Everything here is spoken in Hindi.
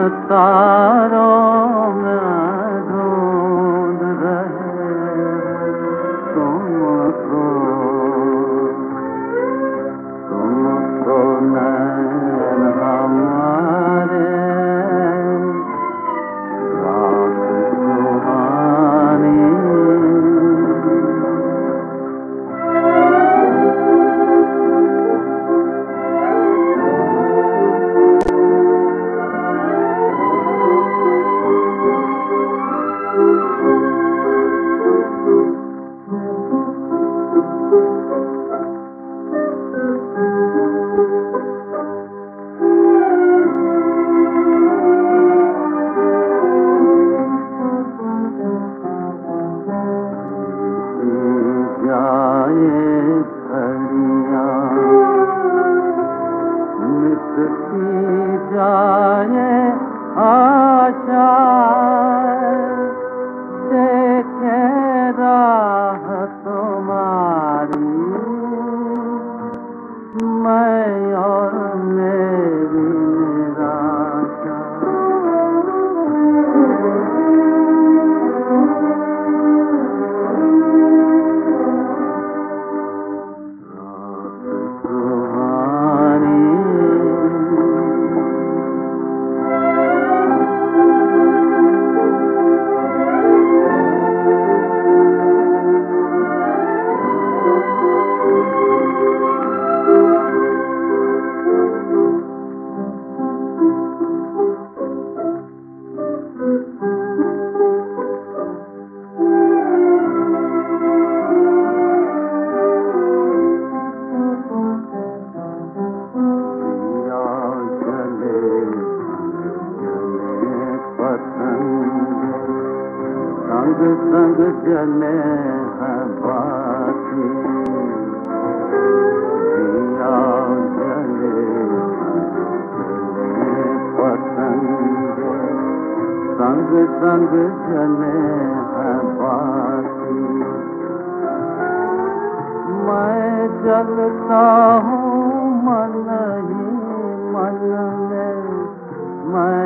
तारों में ढूंढ रहे तुमको, तुमको नैन हमारे रात सुहानी। मिटती जाए आशा, देखे राह तुम्हारी, मैं और मेरी निराशा। संग संग जले हैं बाती, दिया जले पतंगे, संग संग जले हैं बाती। मैं जलता हूँ मन ही मन में, मैं